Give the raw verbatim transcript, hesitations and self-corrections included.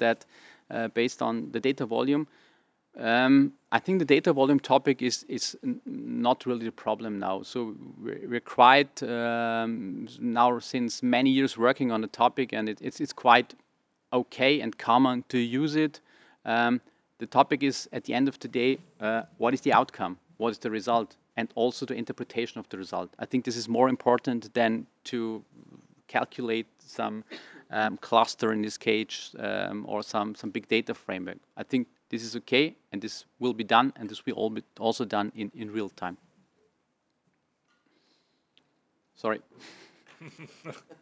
that uh, based on the data volume. Um, I think the data volume topic is is not really the problem now. So we're, we're quite um, now since many years working on the topic, and it, it's it's quite okay and common to use it. Um, the topic is at the end of the day, uh, what is the outcome? What is the result? And also the interpretation of the result. I think this is more important than to calculate some um, cluster in this case um, or some some big data framework. I think this is okay, and this will be done, and this will all be also done in, in real time. Sorry.